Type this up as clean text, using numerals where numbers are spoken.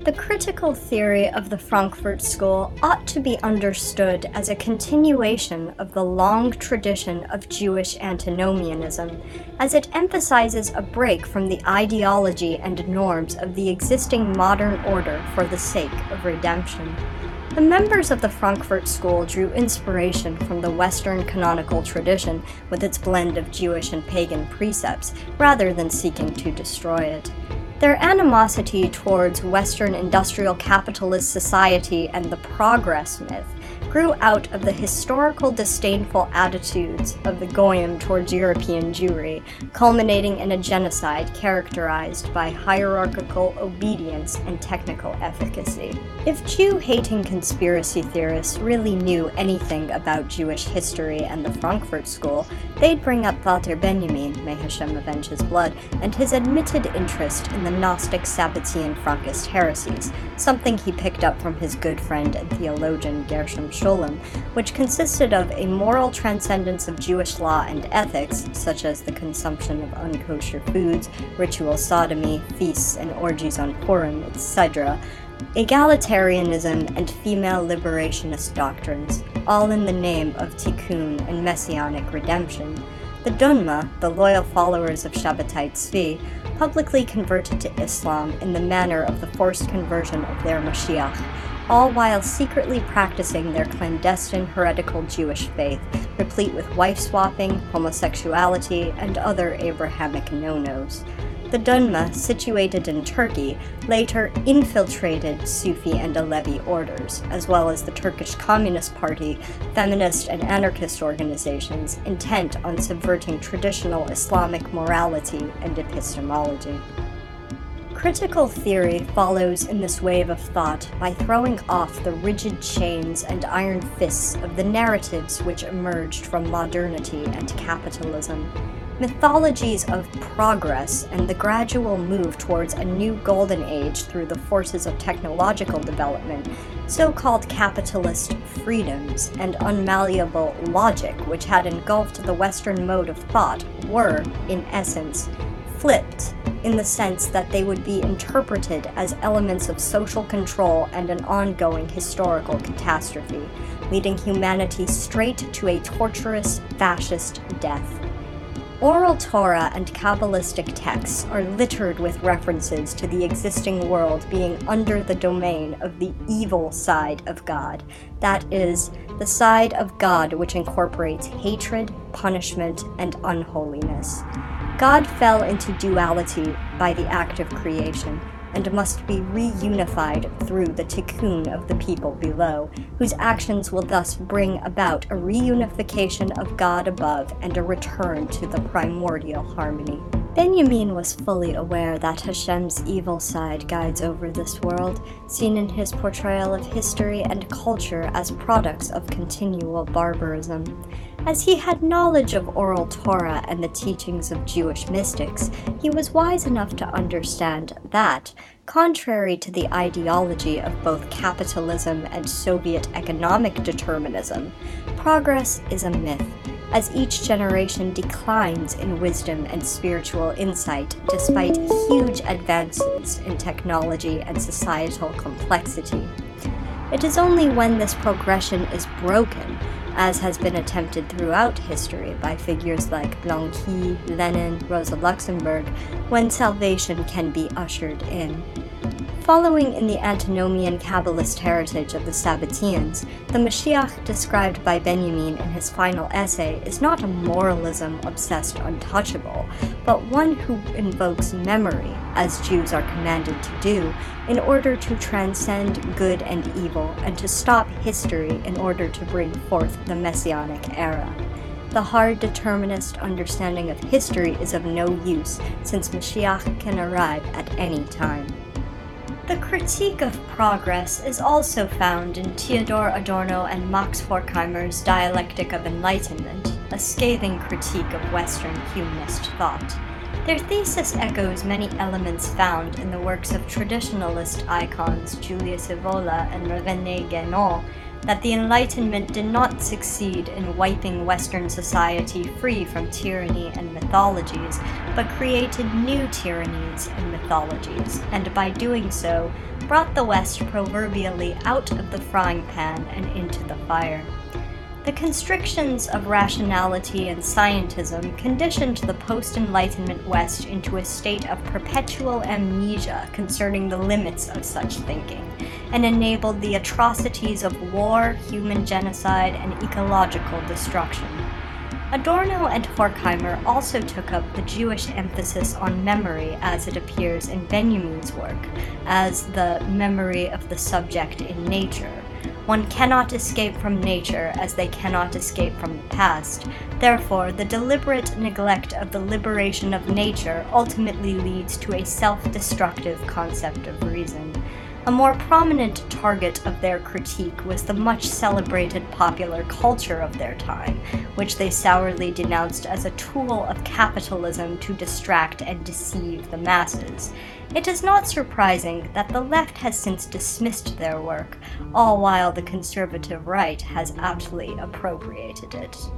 The critical theory of the Frankfurt School ought to be understood as a continuation of the long tradition of Jewish antinomianism, as it emphasizes a break from the ideology and norms of the existing modern order for the sake of redemption. The members of the Frankfurt School drew inspiration from the Western canonical tradition with its blend of Jewish and pagan precepts, rather than seeking to destroy it. Their animosity towards Western industrial capitalist society and the progress myth grew out of the historical disdainful attitudes of the Goyim towards European Jewry, culminating in a genocide characterized by hierarchical obedience and technical efficacy. If Jew-hating conspiracy theorists really knew anything about Jewish history and the Frankfurt School, they'd bring up Walter Benjamin, may Hashem avenge his blood, and his admitted interest in the Gnostic Sabbatean Frankist heresies, something he picked up from his good friend and theologian Gershom Scholem, which consisted of a moral transcendence of Jewish law and ethics, such as the consumption of unkosher foods, ritual sodomy, feasts and orgies on Purim, etc., egalitarianism, and female liberationist doctrines, all in the name of tikkun and messianic redemption. The Dunma, the loyal followers of Shabbatai Tzvi, publicly converted to Islam in the manner of the forced conversion of their Mashiach, all while secretly practicing their clandestine heretical Jewish faith, replete with wife-swapping, homosexuality, and other Abrahamic no-nos. The Dunma, situated in Turkey, later infiltrated Sufi and Alevi orders, as well as the Turkish Communist Party, feminist and anarchist organizations intent on subverting traditional Islamic morality and epistemology. Critical theory follows in this wave of thought by throwing off the rigid chains and iron fists of the narratives which emerged from modernity and capitalism. Mythologies of progress and the gradual move towards a new golden age through the forces of technological development, so-called capitalist freedoms, and unmalleable logic which had engulfed the Western mode of thought were, in essence, flipped, in the sense that they would be interpreted as elements of social control and an ongoing historical catastrophe, leading humanity straight to a torturous, fascist death. Oral Torah and Kabbalistic texts are littered with references to the existing world being under the domain of the evil side of God, that is, the side of God which incorporates hatred, punishment, and unholiness. God fell into duality by the act of creation, and must be reunified through the tikkun of the people below, whose actions will thus bring about a reunification of God above and a return to the primordial harmony. Benjamin was fully aware that Hashem's evil side guides over this world, seen in his portrayal of history and culture as products of continual barbarism. As he had knowledge of Oral Torah and the teachings of Jewish mystics, he was wise enough to understand that, contrary to the ideology of both capitalism and Soviet economic determinism, progress is a myth, as each generation declines in wisdom and spiritual insight despite huge advances in technology and societal complexity. It is only when this progression is broken, as has been attempted throughout history by figures like Blanqui, Lenin, Rosa Luxemburg, when salvation can be ushered in. Following in the antinomian Kabbalist heritage of the Sabbateans, the Mashiach described by Benjamin in his final essay is not a moralism-obsessed untouchable, but one who invokes memory, as Jews are commanded to do, in order to transcend good and evil and to stop history in order to bring forth the Messianic era. The hard determinist understanding of history is of no use, since Mashiach can arrive at any time. The critique of progress is also found in Theodor Adorno and Max Horkheimer's Dialectic of Enlightenment, a scathing critique of Western humanist thought. Their thesis echoes many elements found in the works of traditionalist icons Julius Evola and René Guénon, that the Enlightenment did not succeed in wiping Western society free from tyranny and mythologies, but created new tyrannies and mythologies, and by doing so, brought the West proverbially out of the frying pan and into the fire. The constrictions of rationality and scientism conditioned the post-Enlightenment West into a state of perpetual amnesia concerning the limits of such thinking, and enabled the atrocities of war, human genocide, and ecological destruction. Adorno and Horkheimer also took up the Jewish emphasis on memory as it appears in Benjamin's work, as the memory of the subject in nature. One cannot escape from nature as they cannot escape from the past. Therefore, the deliberate neglect of the liberation of nature ultimately leads to a self-destructive concept of reason. A more prominent target of their critique was the much celebrated popular culture of their time, which they sourly denounced as a tool of capitalism to distract and deceive the masses. It is not surprising that the left has since dismissed their work, all while the conservative right has aptly appropriated it.